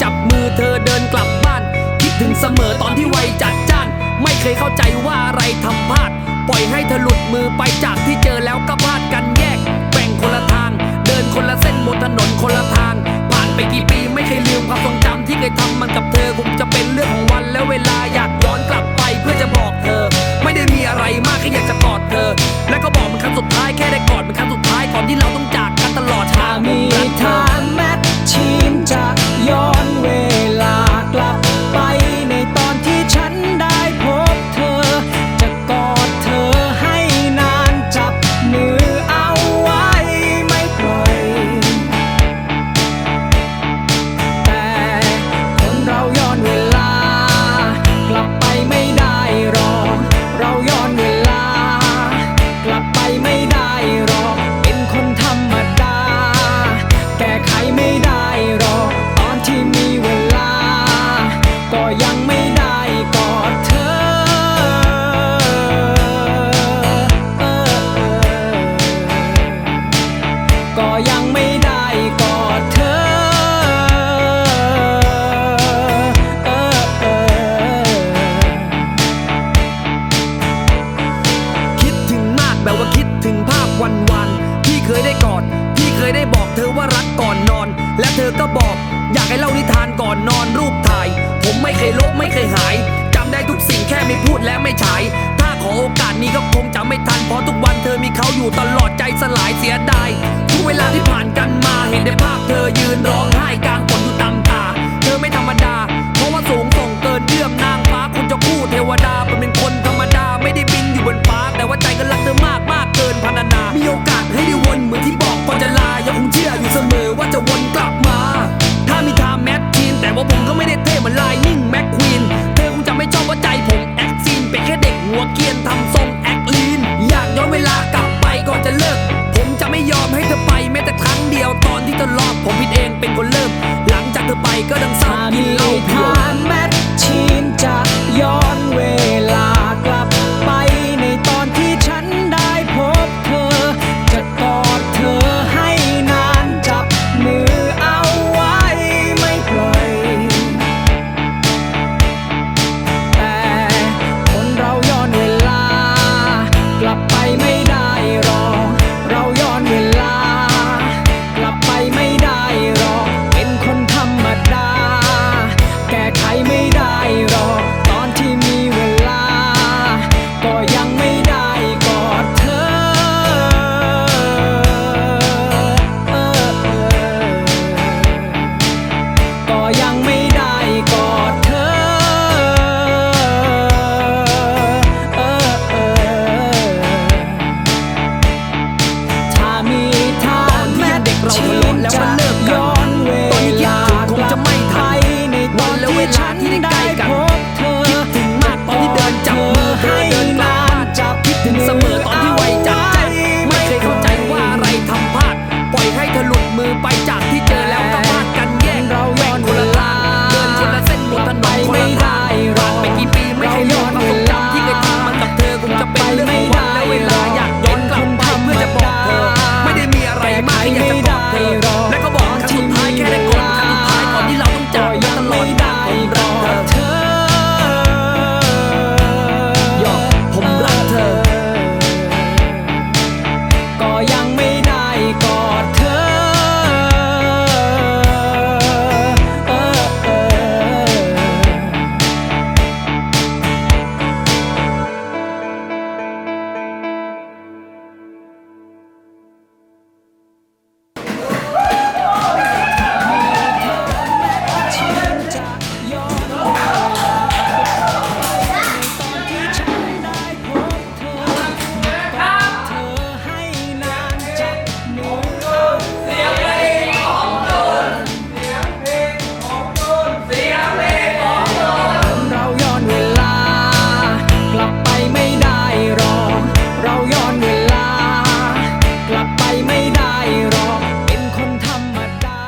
จับมือเธอเดินกลับบ้านคิดถึงเสมอตอนที่วัยจัดจ้านไม่เคยเข้าใจว่าอะไรทำพลาดปล่อยให้เธอหลุดมือไปจากที่เจอแล้วก็พลาดกันแยกแบ่งคนละทางเดินคนละเส้นบนถนนคนละทางผ่านไปกี่ปีไม่เคยลืมความทรงจำที่เคยทำมันกับเธอคงจะเป็นเรื่องของวันและเวลาอยากย้อนกลับไปเพื่อจะบอกเธอไม่ได้มีอะไรมากแค่อยากจะกอดเธอและก็บอกมันครั้งสุดท้ายแค่ได้กอดมันครั้งสุดท้ายก่อนที่เราต้องจากกันตลอดถ้ามีทางแมชชีนจะย้อนเวลากลับไปในตอนที่ฉันได้พบเธอจะกอดเธอให้นานจับมือเอาไว้ไม่ปล่อยแต่คนเราย้อนเวลากลับไปไม่ได้หรอกเราย้อนเวลากลับไปไม่ได้หรอกเป็นคนธรรมดาแก้ไขไม่ได้หรอกตอนที่มีเวลาก็ยังไม่ได้กอดเธอก็ยังไม่ได้กอดเธอคิดถึงมากแบบว่าคิดถึงภาพวันๆที่เคยได้กอดที่เคยได้บอกเธอว่ารักก่อนนอนและเธอก็บอกอยากให้เล่านิทานก่อนนอนรูปถ่ายผมไม่เคยลบไม่เคยหายจำได้ทุกสิ่งแค่ไม่พูดและไม่ฉายถ้าขอโอกาสนี้ก็คงจะไม่ทันเพราะทุกวันเธอมีเขาอยู่ตลอดใจสลายเสียดายทุกเวลาที่ผ่านกันมาเห็นแต่ภาพเธอยืนร้องไห้กลางฝนอยู่ตามตาเธอไม่ธรรมดาเพราะว่าสูงส่งเกินเยื่อมนางฟ้าคุณเจ้าคู่เทวดาเป็นคนธรรมดาไม่ได้บินอยู่บนฟ้าแต่ว่าใจก็รักเธอมากมากเกินพรรณนามีโอกาสให้ได้วนเหมือนที่บอกก่อนจะลายังคงเชื่ออยู่เสมอว่าจะวนกลับมาถ้ามีทางแมทชีนแต่ว่าผมก็ไม่ได้เท่เหมือนไลนิ่งแม็กควีนเธอคงจะไม่ชอบว่าใจผมแอคซีนเป็นแค่เด็กหัวเกรียนทำทรงแอคลีนอยากย้อนเวลากลับไปก่อนจะเลิกผมจะไม่ยอมให้เธอไปแม้แต่ครั้งเดียวตอนที่เธอรอดผมผิดเองเป็นคนเริ่มหลังจากเธอไปก็ดังสาวกินเหล้าเพียวแมช